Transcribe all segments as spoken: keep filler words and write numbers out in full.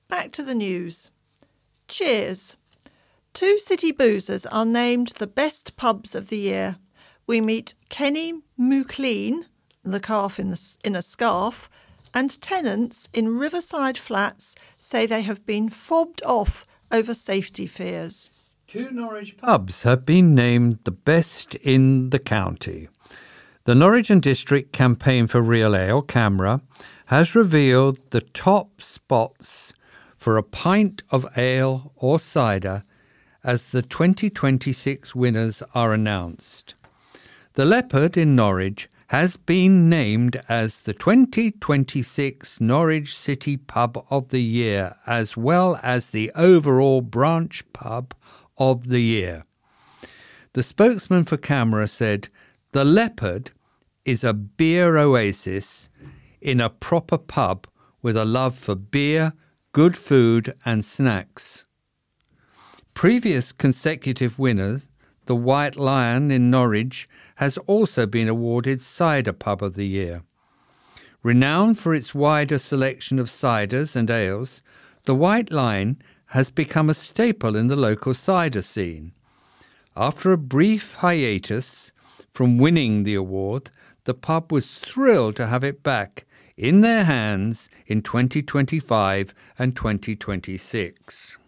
back to the news. Cheers. Two city boozers are named the best pubs of the year. We meet Kenny Muclean, the calf in, the, in a scarf, and tenants in Riverside Flats say they have been fobbed off over safety fears. Two Norwich pubs have been named the best in the county. The Norwich and District Campaign for Real Ale, CAMRA, has revealed the top spots for a pint of ale or cider as the twenty twenty-six winners are announced. The Leopard in Norwich has been named as the twenty twenty-six Norwich City Pub of the Year, as well as the overall branch pub of the year. The spokesman for CAMRA said, "The Leopard is a beer oasis in a proper pub with a love for beer, good food and snacks." Previous consecutive winners, the White Lion in Norwich, has also been awarded Cider Pub of the Year. Renowned for its wider selection of ciders and ales, the White Lion has become a staple in the local cider scene. After a brief hiatus from winning the award, the pub was thrilled to have it back in their hands in twenty twenty-five and twenty twenty-six.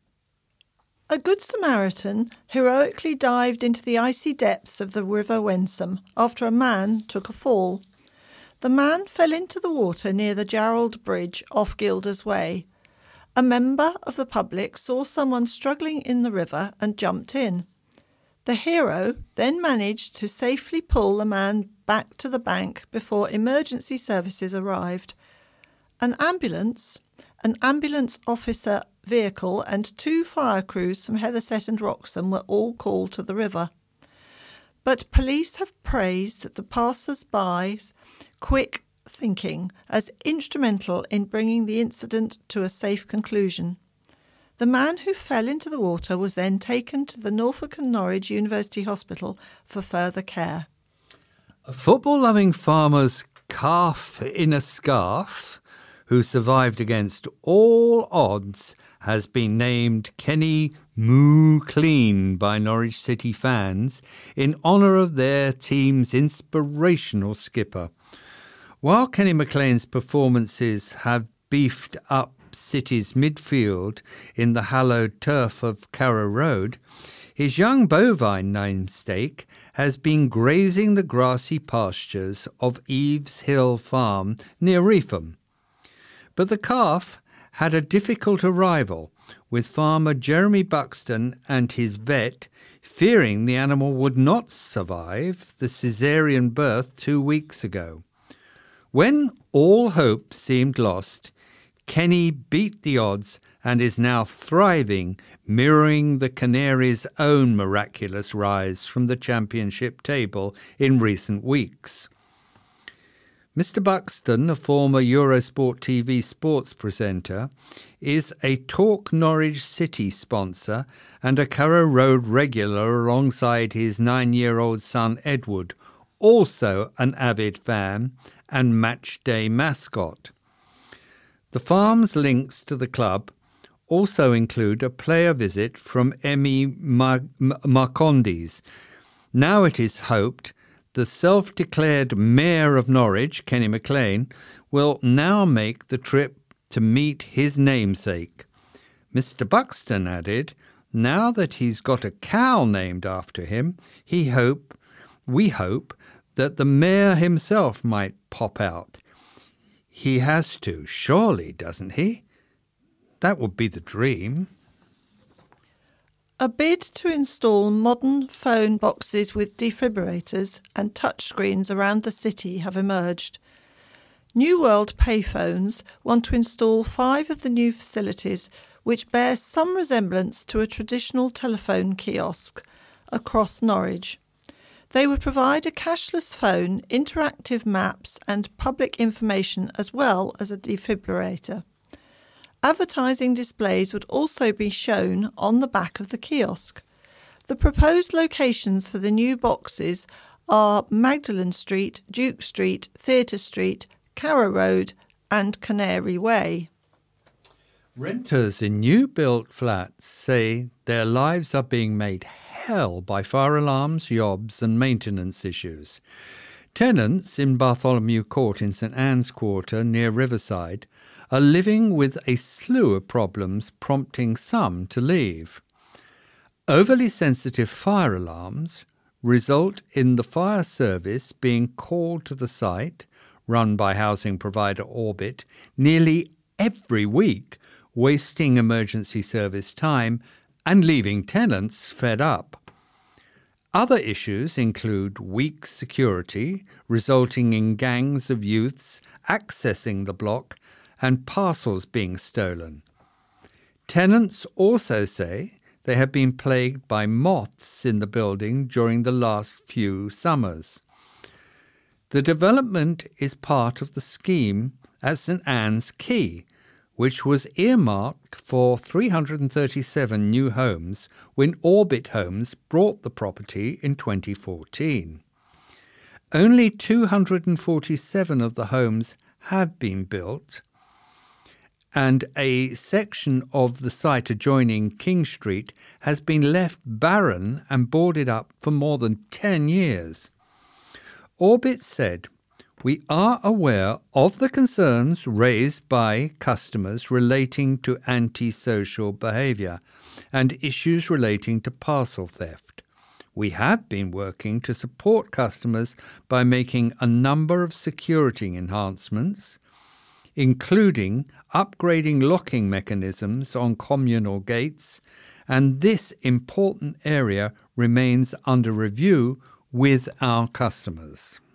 A Good Samaritan heroically dived into the icy depths of the River Wensum after a man took a fall. The man fell into the water near the Jarrold Bridge off Gilders Way. A member of the public saw someone struggling in the river and jumped in. The hero then managed to safely pull the man back to the bank before emergency services arrived. An ambulance, an ambulance officer vehicle and two fire crews from Heatherset and Wroxham were all called to the river. But police have praised the passers-by's quick thinking as instrumental in bringing the incident to a safe conclusion. The man who fell into the water was then taken to the Norfolk and Norwich University Hospital for further care. A football-loving farmer's calf in a scarf, who survived against all odds, has been named Kenny Muclean by Norwich City fans in honour of their team's inspirational skipper. While Kenny McLean's performances have beefed up City's midfield in the hallowed turf of Carrow Road, his young bovine namesake has been grazing the grassy pastures of Eves Hill Farm near Reetham. But the calf had a difficult arrival, with farmer Jeremy Buxton and his vet fearing the animal would not survive the caesarean birth two weeks ago. When all hope seemed lost, Kenny beat the odds and is now thriving, mirroring the Canaries' own miraculous rise from the championship table in recent weeks. Mister Buxton, a former Eurosport T V sports presenter, is a Talk Norwich City sponsor and a Carrow Road regular alongside his nine-year-old son Edward, also an avid fan and match day mascot. The farm's links to the club also include a player visit from Emmy Mar- Marcondes. Now it is hoped the self-declared Mayor of Norwich, Kenny McLean, will now make the trip to meet his namesake. Mister Buxton added, now that he's got a cow named after him, he hope, we hope that the Mayor himself might pop out. He has to, surely, doesn't he? That would be the dream. A bid to install modern phone boxes with defibrillators and touchscreens around the city have emerged. New World Payphones want to install five of the new facilities which bear some resemblance to a traditional telephone kiosk across Norwich. They would provide a cashless phone, interactive maps and public information as well as a defibrillator. Advertising displays would also be shown on the back of the kiosk. The proposed locations for the new boxes are Magdalen Street, Duke Street, Theatre Street, Carrow Road and Canary Way. Renters in new-built flats say their lives are being made hell by fire alarms, yobs and maintenance issues. Tenants in Bartholomew Court in St Anne's Quarter near Riverside are living with a slew of problems, prompting some to leave. Overly sensitive fire alarms result in the fire service being called to the site, run by housing provider Orbit, nearly every week, wasting emergency service time and leaving tenants fed up. Other issues include weak security, resulting in gangs of youths accessing the block and parcels being stolen. Tenants also say they have been plagued by moths in the building during the last few summers. The development is part of the scheme at St Anne's Quay, which was earmarked for three hundred thirty-seven new homes when Orbit Homes bought the property in twenty fourteen. Only two hundred forty-seven of the homes have been built, and a section of the site adjoining King Street has been left barren and boarded up for more than ten years. Orbit said, "We are aware of the concerns raised by customers relating to antisocial behaviour and issues relating to parcel theft. We have been working to support customers by making a number of security enhancements, including upgrading locking mechanisms on communal gates, and this important area remains under review with our customers."